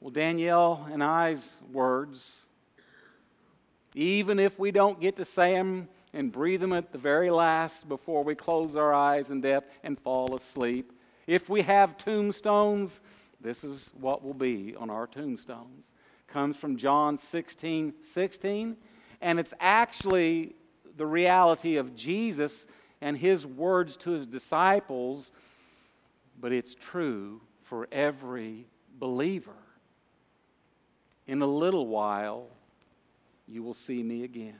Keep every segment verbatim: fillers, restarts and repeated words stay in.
Well, Danielle and I's words, even if we don't get to say them and breathe them at the very last before we close our eyes in death and fall asleep, if we have tombstones, this is what will be on our tombstones. Comes from John sixteen sixteen, and it's actually the reality of Jesus and His words to His disciples, but it's true for every believer. In a little while, you will see me again.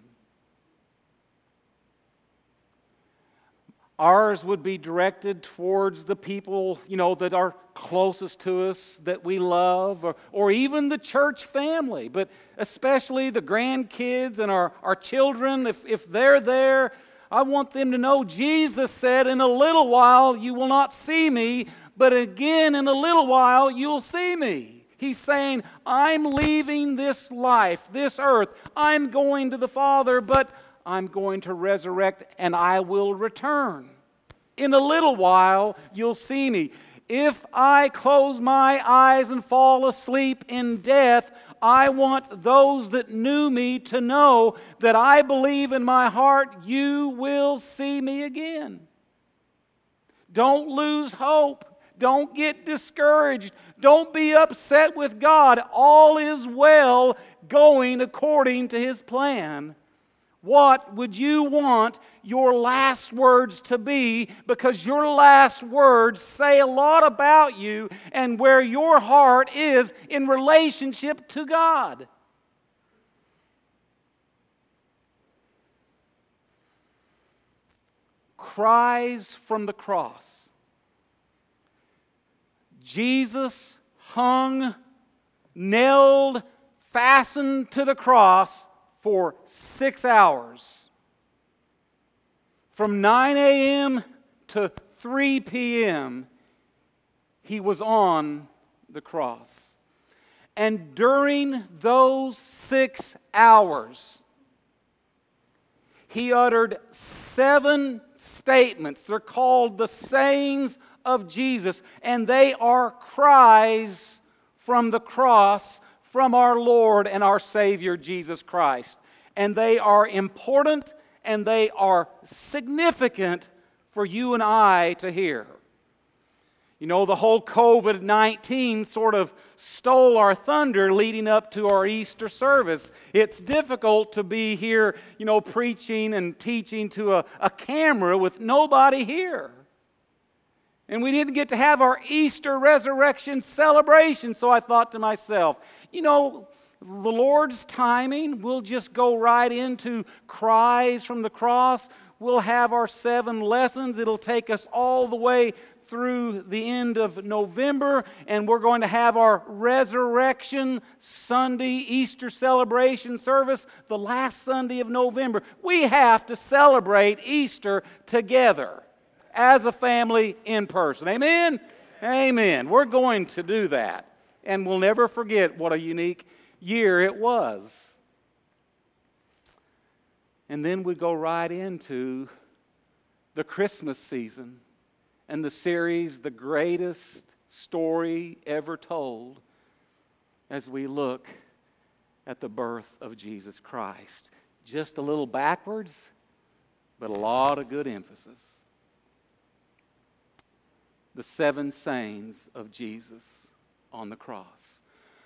Ours would be directed towards the people, you know, that are closest to us, that we love, or, or even the church family, but especially the grandkids and our, our children. If, if they're there, I want them to know Jesus said, in a little while you will not see me, but again in a little while you'll see me. He's saying, I'm leaving this life, this earth. I'm going to the Father, but I'm going to resurrect and I will return. In a little while, you'll see me. If I close my eyes and fall asleep in death, I want those that knew me to know that I believe in my heart you will see me again. Don't lose hope. Don't get discouraged. Don't be upset with God. All is well going according to His plan. What would you want your last words to be? Because your last words say a lot about you and where your heart is in relationship to God. Cries from the cross. Jesus hung, nailed, fastened to the cross for six hours. From nine a.m. to three p.m., He was on the cross. And during those six hours, He uttered seven statements. They're called the sayings of Jesus, and they are cries from the cross from our Lord and our Savior Jesus Christ. And they are important and they are significant for you and I to hear. You know, the whole covid nineteen sort of stole our thunder leading up to our Easter service. It's difficult to be here, you know, preaching and teaching to a, a camera with nobody here. And we didn't get to have our Easter resurrection celebration. So I thought to myself, you know, the Lord's timing, we'll just go right into cries from the cross. We'll have our seven lessons. It'll take us all the way through the end of November. And we're going to have our Resurrection Sunday Easter celebration service the last Sunday of November. We have to celebrate Easter together as a family in person. Amen? Amen. We're going to do that. And we'll never forget what a unique year it was. And then we go right into the Christmas season and the series, The Greatest Story Ever Told, as we look at the birth of Jesus Christ. Just a little backwards, but a lot of good emphasis. The seven sayings of Jesus on the cross.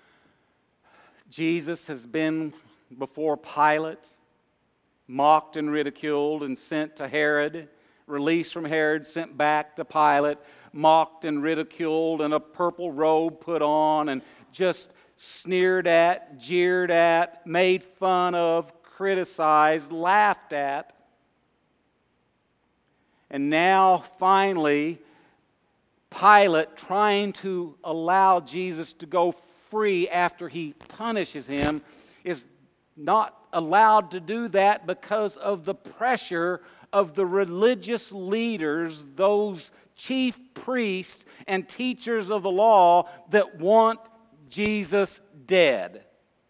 Jesus has been before Pilate, mocked and ridiculed and sent to Herod, released from Herod, sent back to Pilate, mocked and ridiculed and a purple robe put on and just sneered at, jeered at, made fun of, criticized, laughed at. And now finally, Pilate, trying to allow Jesus to go free after he punishes him, is not allowed to do that because of the pressure of the religious leaders, those chief priests and teachers of the law that want Jesus dead.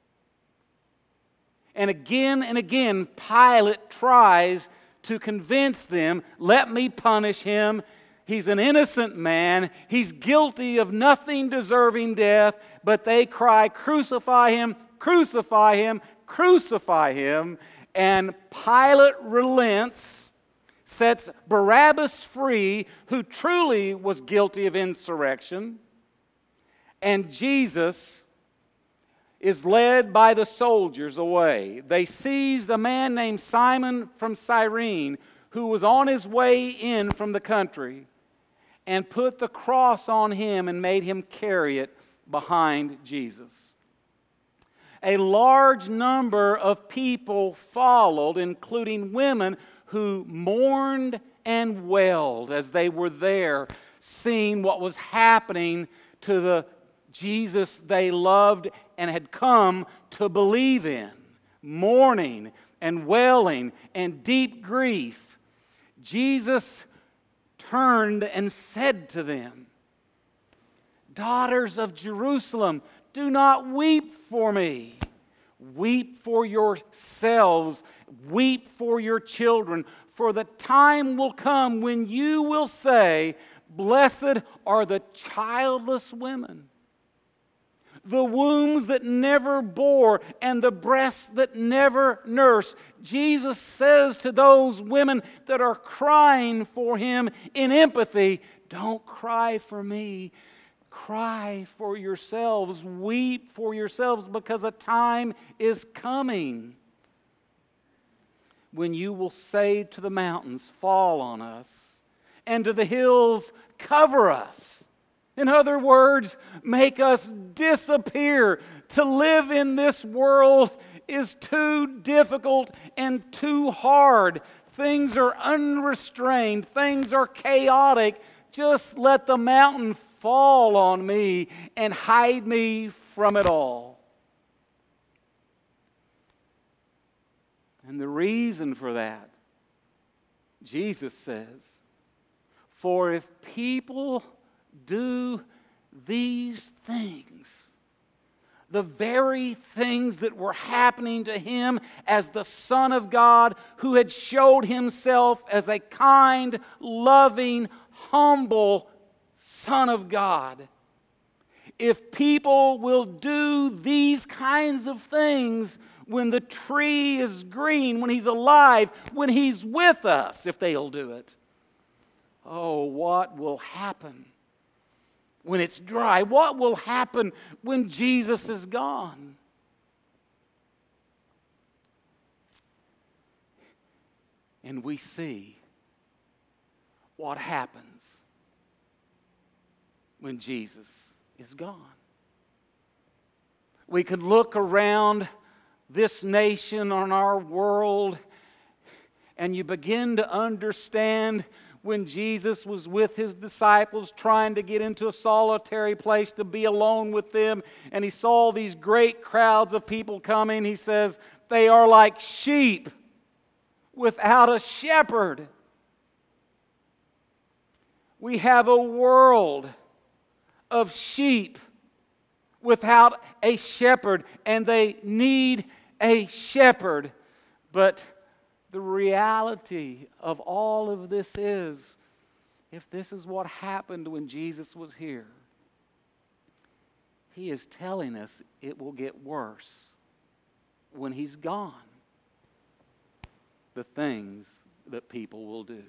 And again and again, Pilate tries to convince them, let me punish him. He's an innocent man. He's guilty of nothing deserving death. But they cry, crucify him, crucify him, crucify him. And Pilate relents, sets Barabbas free, who truly was guilty of insurrection. And Jesus is led by the soldiers away. They seized a man named Simon from Cyrene, who was on his way in from the country, and put the cross on him and made him carry it behind Jesus. A large number of people followed, including women who mourned and wailed as they were there, seeing what was happening to the Jesus they loved and had come to believe in. Mourning and wailing and deep grief. Jesus turned and said to them, "Daughters of Jerusalem, do not weep for me. Weep for yourselves. Weep for your children. For the time will come when you will say, 'Blessed are the childless women, the wombs that never bore, and the breasts that never nursed.'" Jesus says to those women that are crying for him in empathy, "Don't cry for me. Cry for yourselves. Weep for yourselves, because a time is coming when you will say to the mountains, 'Fall on us,' and to the hills, 'Cover us.' In other words, make us disappear. To live in this world is too difficult and too hard. Things are unrestrained. Things are chaotic. Just let the mountain fall on me and hide me from it all." And the reason for that, Jesus says, "For if people do these things," the very things that were happening to him as the Son of God, who had showed himself as a kind, loving, humble Son of God. If people will do these kinds of things when the tree is green, when he's alive, when he's with us, if they'll do it, oh, what will happen when it's dry? What will happen when Jesus is gone? And we see what happens when Jesus is gone. We could look around this nation, on our world, and you begin to understand when Jesus was with his disciples trying to get into a solitary place to be alone with them, and he saw these great crowds of people coming. He says, "They are like sheep without a shepherd." We have a world of sheep without a shepherd, and they need a shepherd. But the reality of all of this is, if this is what happened when Jesus was here, he is telling us it will get worse when he's gone. The things that people will do.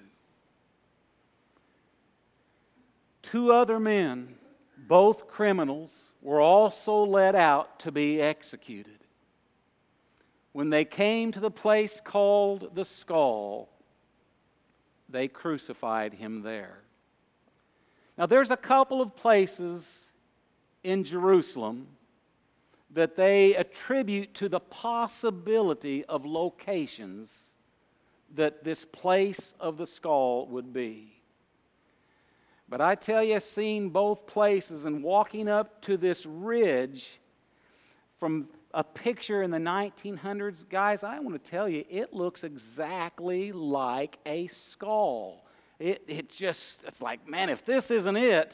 Two other men, both criminals, were also led out to be executed. When they came to the place called the Skull, they crucified him there. Now, there's a couple of places in Jerusalem that they attribute to the possibility of locations that this place of the skull would be. But I tell you, seeing both places and walking up to this ridge from a picture in the nineteen hundreds, guys, I want to tell you, it looks exactly like a skull. It, it just, it's like, man, if this isn't it,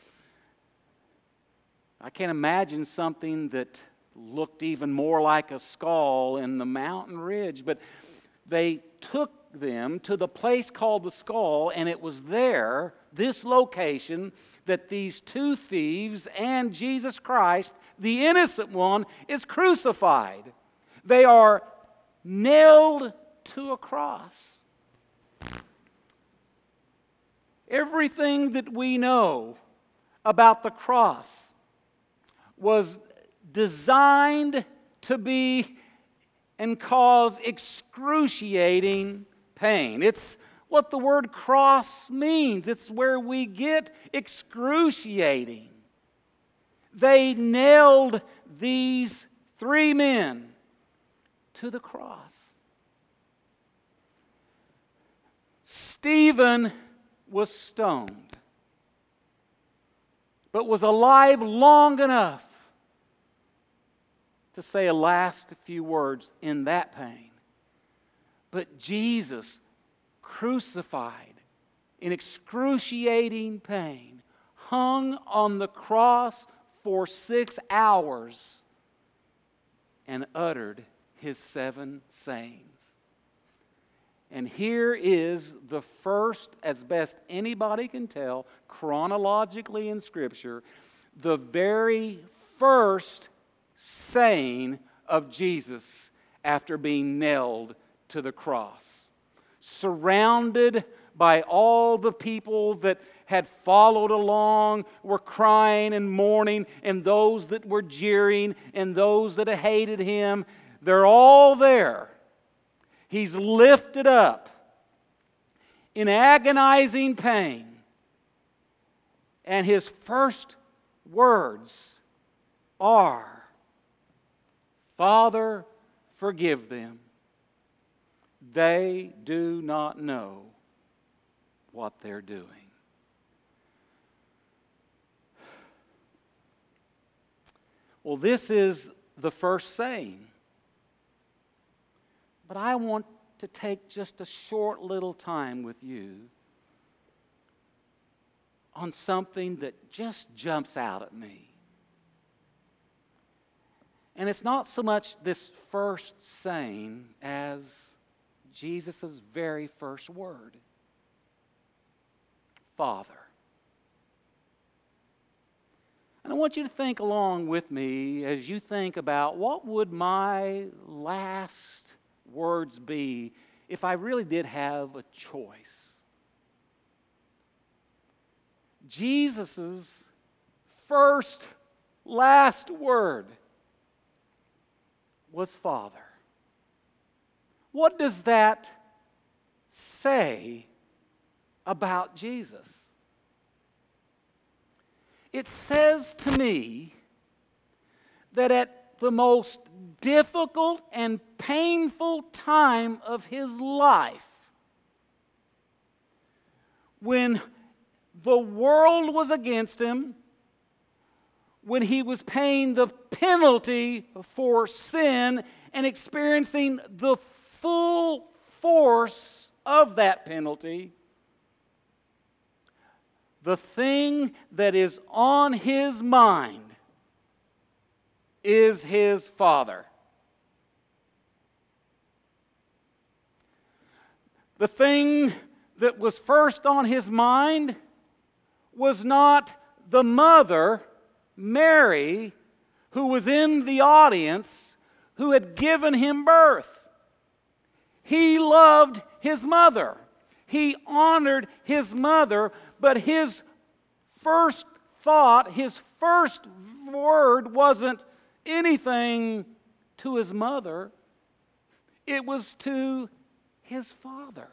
I can't imagine something that looked even more like a skull in the mountain ridge. But they took them to the place called the Skull, and it was there this location that these two thieves and Jesus Christ, the innocent one, is crucified. They are nailed to a cross. Everything that we know about the cross was designed to be and cause excruciating pain. It's what the word cross means. It's where we get excruciating. They nailed these three men to the cross. Stephen was stoned, but was alive long enough to say a last few words in that pain. But Jesus, crucified in excruciating pain, hung on the cross for six hours and uttered his seven sayings. And here is the first, as best anybody can tell, chronologically in Scripture, the very first saying of Jesus after being nailed to the cross. Surrounded by all the people that had followed along, were crying and mourning, and those that were jeering, and those that hated him, they're all there. He's lifted up in agonizing pain. And his first words are, "Father, forgive them. They do not know what they're doing." Well, this is the first saying. But I want to take just a short little time with you on something that just jumps out at me. And it's not so much this first saying as Jesus' very first word. Father. And I want you to think along with me as you think about what would my last words be if I really did have a choice. Jesus' first, last word was Father. What does that say about Jesus? It says to me that at the most difficult and painful time of his life, when the world was against him, when he was paying the penalty for sin and experiencing the full force of that penalty, the thing that is on his mind is his Father. The thing that was first on his mind was not the mother, Mary, who was in the audience, who had given him birth. He loved his mother. He honored his mother, but his first thought, his first word wasn't anything to his mother. It was to his Father.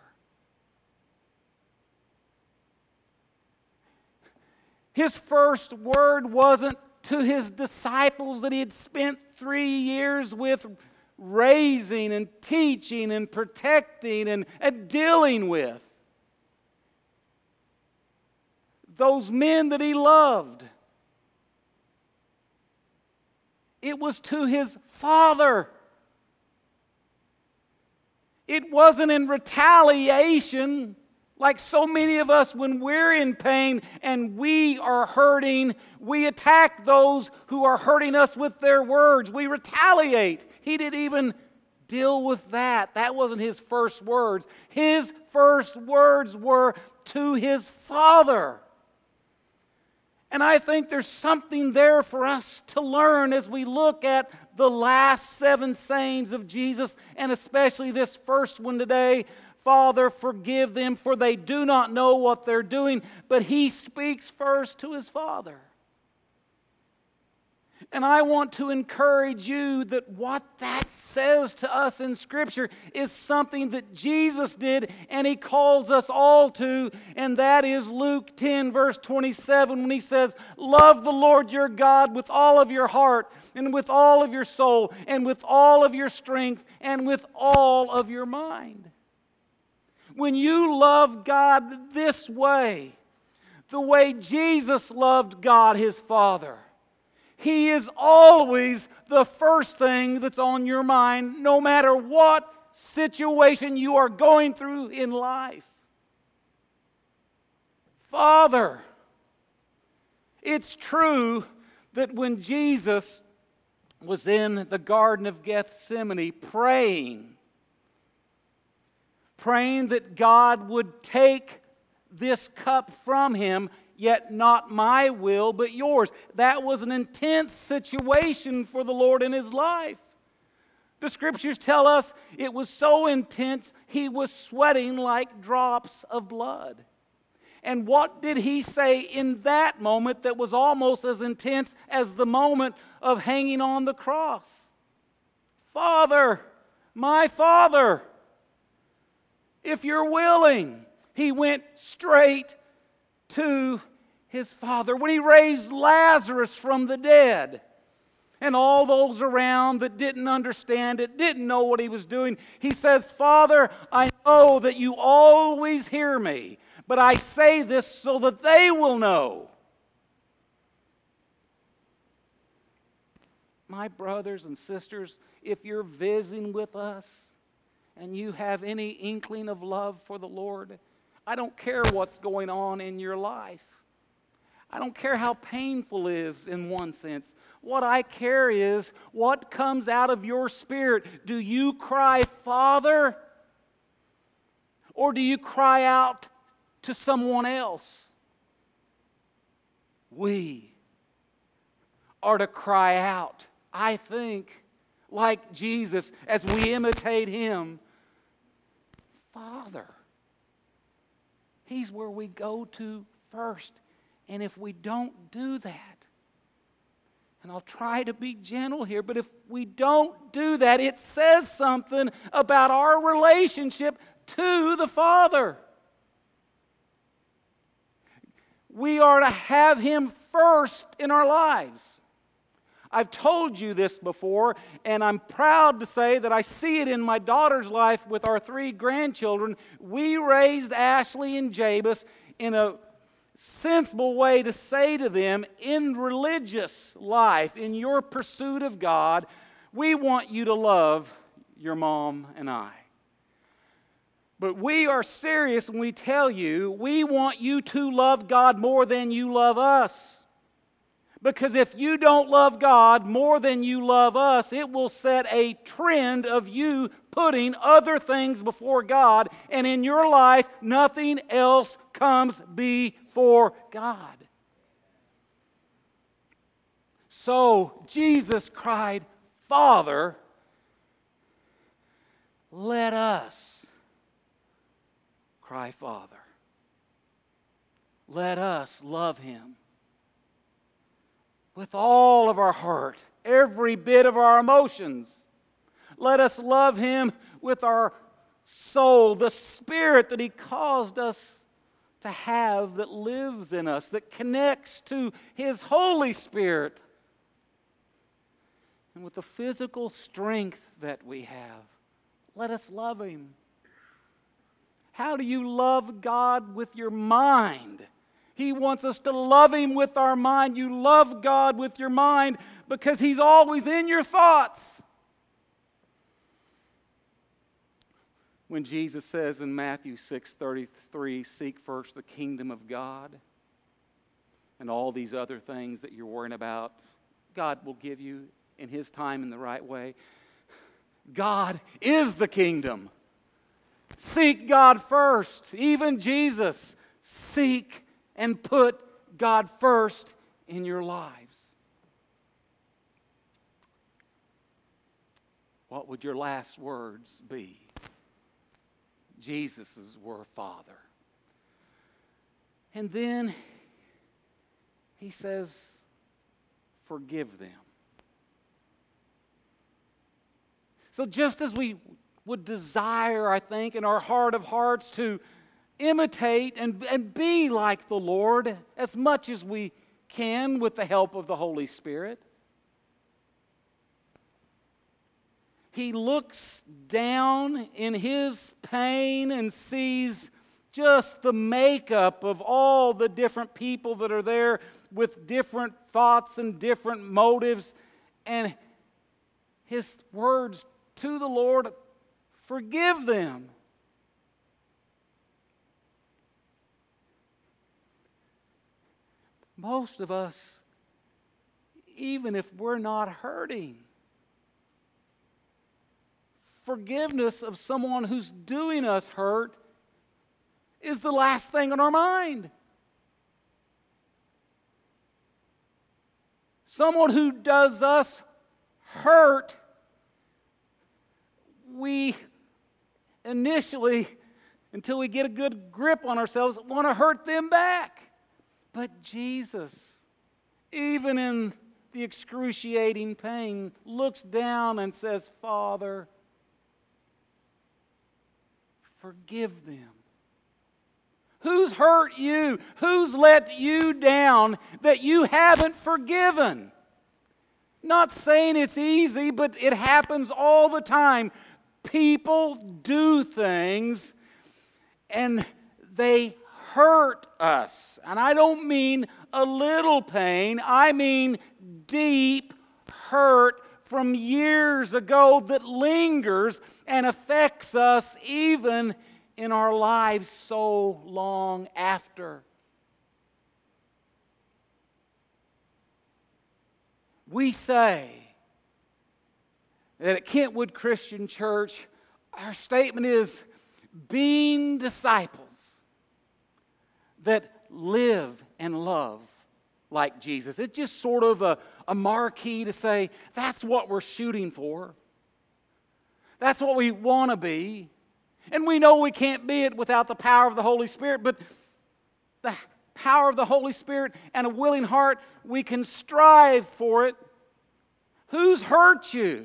His first word wasn't to his disciples that he had spent three years with raising and teaching and protecting and, and dealing with. Those men that he loved. It was to his Father. It wasn't in retaliation like so many of us when we're in pain and we are hurting. We attack those who are hurting us with their words. We retaliate. He didn't even deal with that. That wasn't his first words. His first words were to his Father. And I think there's something there for us to learn as we look at the last seven sayings of Jesus, and especially this first one today. Father, forgive them, for they do not know what they're doing. But he speaks first to his Father. And I want to encourage you that what that says to us in Scripture is something that Jesus did and he calls us all to, and that is Luke ten, verse twenty-seven, when he says, love the Lord your God with all of your heart and with all of your soul and with all of your strength and with all of your mind. When you love God this way, the way Jesus loved God his Father, he is always the first thing that's on your mind, no matter what situation you are going through in life. Father, it's true that when Jesus was in the Garden of Gethsemane praying, praying that God would take this cup from him, yet not my will, but yours. That was an intense situation for the Lord in his life. The Scriptures tell us it was so intense, he was sweating like drops of blood. And what did he say in that moment that was almost as intense as the moment of hanging on the cross? Father, my Father, if you're willing. He went straight to his Father. When he raised Lazarus from the dead, and all those around that didn't understand it, didn't know what he was doing, he says, Father, I know that you always hear me, but I say this so that they will know. My brothers and sisters, if you're visiting with us and you have any inkling of love for the Lord, I don't care what's going on in your life. I don't care how painful it is in one sense. What I care is what comes out of your spirit. Do you cry, Father? Or do you cry out to someone else? We are to cry out, I think, like Jesus, as we imitate him, Father. He's where we go to first. And if we don't do that, and I'll try to be gentle here, but if we don't do that, it says something about our relationship to the Father. We are to have him first in our lives. I've told you this before, and I'm proud to say that I see it in my daughter's life with our three grandchildren. We raised Ashley and Jabus in a sensible way to say to them, in religious life, in your pursuit of God, we want you to love your mom and I. But we are serious when we tell you we want you to love God more than you love us. Because if you don't love God more than you love us, it will set a trend of you putting other things before God, and in your life, nothing else comes before God. So Jesus cried, Father, let us cry, Father. Let us love him with all of our heart, every bit of our emotions. Let us love him with our soul, the spirit that he caused us to have that lives in us, that connects to his Holy Spirit, and with the physical strength that we have. Let us love him. How do you love God with your mind? He wants us to love him with our mind. You love God with your mind because he's always in your thoughts. When Jesus says in Matthew six thirty-three, seek first the kingdom of God, and all these other things that you're worrying about, God will give you in his time in the right way. God is the kingdom. Seek God first. Even Jesus, seek and put God first in your lives. What would your last words be? Jesus's were, Father. And then he says, forgive them. So just as we would desire, I think, in our heart of hearts to imitate and, and be like the Lord as much as we can with the help of the Holy Spirit, He looks down in His pain and sees just the makeup of all the different people that are there with different thoughts and different motives. And His words to the Lord, forgive them. Most of us, even if we're not hurting, forgiveness of someone who's doing us hurt is the last thing on our mind. Someone who does us hurt, we initially, until we get a good grip on ourselves, want to hurt them back. But Jesus, even in the excruciating pain, looks down and says, Father, forgive them. Who's hurt you? Who's let you down that you haven't forgiven? Not saying it's easy, but it happens all the time. People do things and they hurt us. And I don't mean a little pain. I mean deep hurt from years ago that lingers and affects us even in our lives so long after. We say that at Kentwood Christian Church, our statement is being disciples that live and love like Jesus. It's just sort of a, a marquee to say that's what we're shooting for. That's what we want to be. And we know we can't be it without the power of the Holy Spirit, but the power of the Holy Spirit and a willing heart, we can strive for it. Who's hurt you?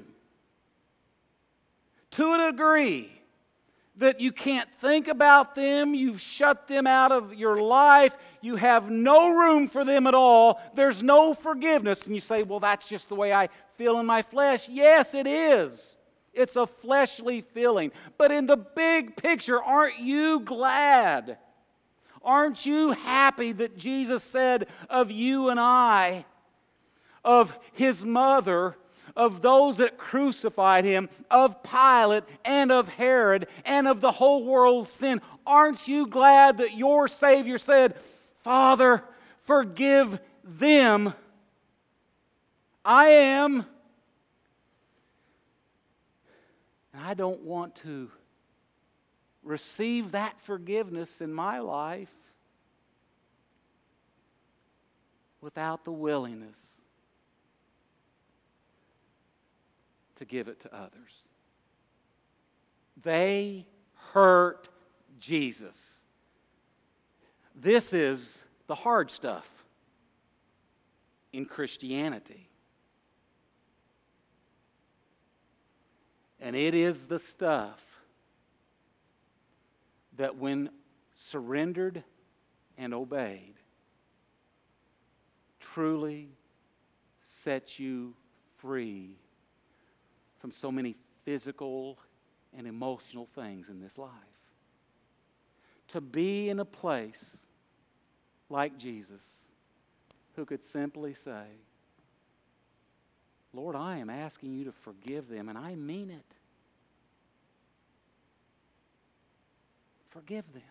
To a degree that you can't think about them, you've shut them out of your life, you have no room for them at all, there's no forgiveness. And you say, well, that's just the way I feel in my flesh. Yes, it is. It's a fleshly feeling. But in the big picture, aren't you glad? Aren't you happy that Jesus said of you and I, of His mother, of those that crucified Him, of Pilate and of Herod and of the whole world's sin, aren't you glad that your Savior said, Father, forgive them? I am. And I don't want to receive that forgiveness in my life without the willingness to give it to others. They hurt Jesus. This is the hard stuff in Christianity. And it is the stuff that when surrendered and obeyed, truly sets you free from so many physical and emotional things in this life. To be in a place like Jesus, who could simply say, Lord, I am asking you to forgive them, and I mean it. Forgive them.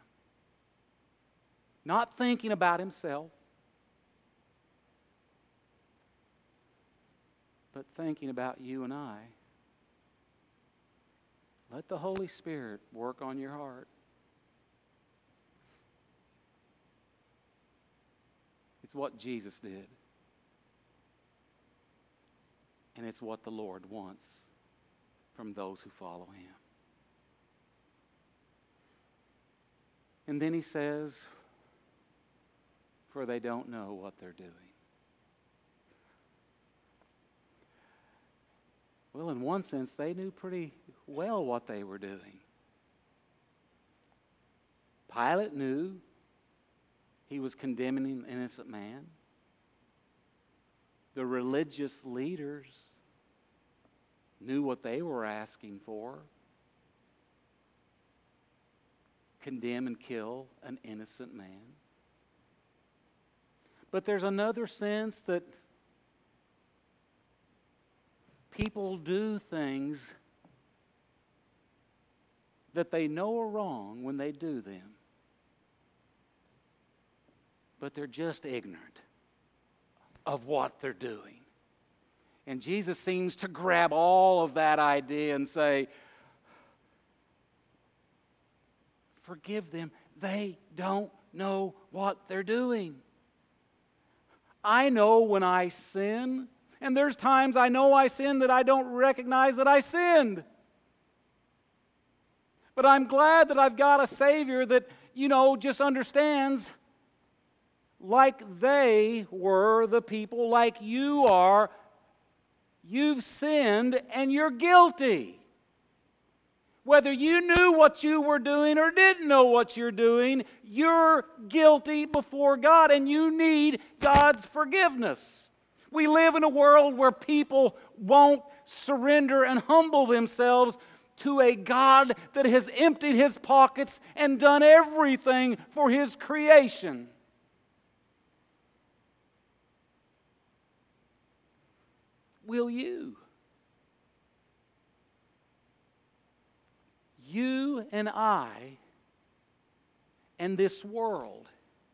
Not thinking about himself, but thinking about you and I. Let the Holy Spirit work on your heart. It's what Jesus did. And it's what the Lord wants from those who follow Him. And then He says, for they don't know what they're doing. Well, in one sense, they knew pretty well what they were doing. Pilate knew he was condemning an innocent man. The religious leaders knew what they were asking for. Condemn and kill an innocent man. But there's another sense that people do things that they know are wrong when they do them. But they're just ignorant of what they're doing. And Jesus seems to grab all of that idea and say, forgive them. They don't know what they're doing. I know when I sin, and there's times I know I sin that I don't recognize that I sinned. But I'm glad that I've got a Savior that, you know, just understands, like they were the people, like you are, you've sinned and you're guilty. Whether you knew what you were doing or didn't know what you're doing, you're guilty before God and you need God's forgiveness. We live in a world where people won't surrender and humble themselves to a God that has emptied His pockets and done everything for His creation. Will you? You and I and this world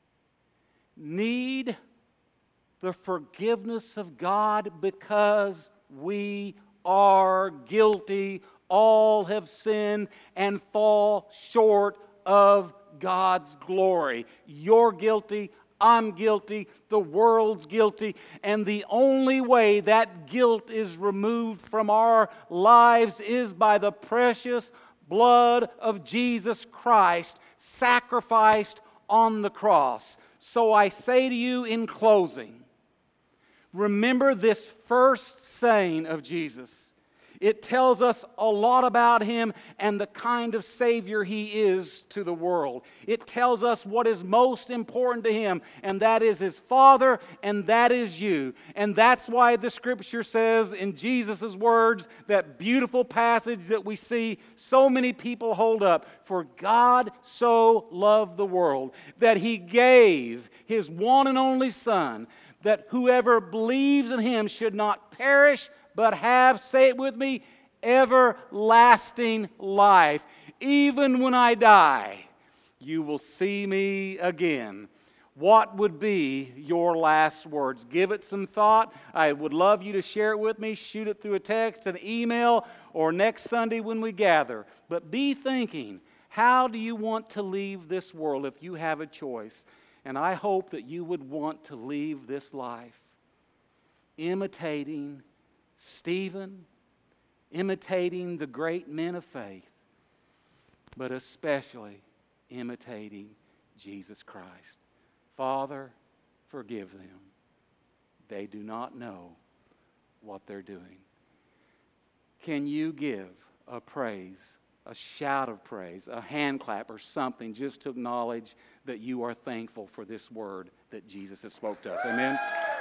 need the forgiveness of God because we are guilty. All have sinned and fall short of God's glory. You're guilty. I'm guilty. The world's guilty. And the only way that guilt is removed from our lives is by the precious blood of Jesus Christ sacrificed on the cross. So I say to you in closing, remember this first saying of Jesus. It tells us a lot about Him and the kind of Savior He is to the world. It tells us what is most important to Him, and that is His Father, and that is you. And that's why the Scripture says in Jesus' words, that beautiful passage that we see so many people hold up, for God so loved the world that He gave His one and only Son, that whoever believes in Him should not perish, but have, say it with me, everlasting life. Even when I die, you will see me again. What would be your last words? Give it some thought. I would love you to share it with me. Shoot it through a text, an email, or next Sunday when we gather. But be thinking, how do you want to leave this world if you have a choice? And I hope that you would want to leave this life imitating Stephen, imitating the great men of faith, but especially imitating Jesus Christ. Father, forgive them. They do not know what they're doing. Can you give a praise, a shout of praise, a hand clap or something just to acknowledge that you are thankful for this word that Jesus has spoke to us? Amen?